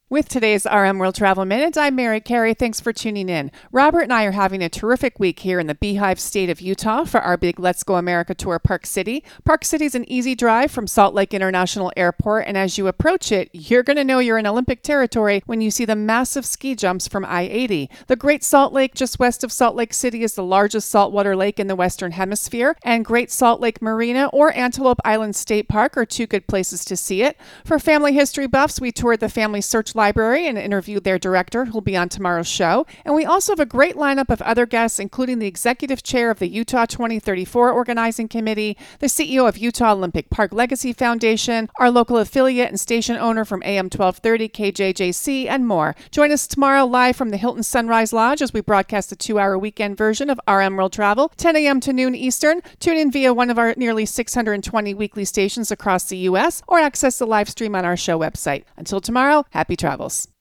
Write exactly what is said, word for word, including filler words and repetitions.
With today's R M World Travel Minute, I'm Mary Carey. Thanks for tuning in. Robert and I are having a terrific week here in the Beehive state of Utah for our big Let's Go America tour, Park City. Park City is an easy drive from Salt Lake International Airport, and as you approach it, you're going to know you're in Olympic territory when you see the massive ski jumps from I eighty. The Great Salt Lake, just west of Salt Lake City, is the largest saltwater lake in the Western Hemisphere, and Great Salt Lake Marina or Antelope Island State Park are two good places to see it. For family history buffs, we toured the Family Search Library and interviewed their director, who'll be on tomorrow's show. And we also have a great lineup of other guests, including the executive chair of the Utah twenty thirty-four Organizing Committee, the C E O of Utah Olympic Park Legacy Foundation, our local affiliate and station owner from A M twelve thirty K J J C, and more. Join us tomorrow live from the Hilton Sunrise Lodge as we broadcast the two-hour weekend version of R M World Travel, ten a.m. to noon Eastern. Tune in via one of our nearly six hundred twenty weekly stations across the U S or access the live stream on our show website. Until tomorrow, happy travels.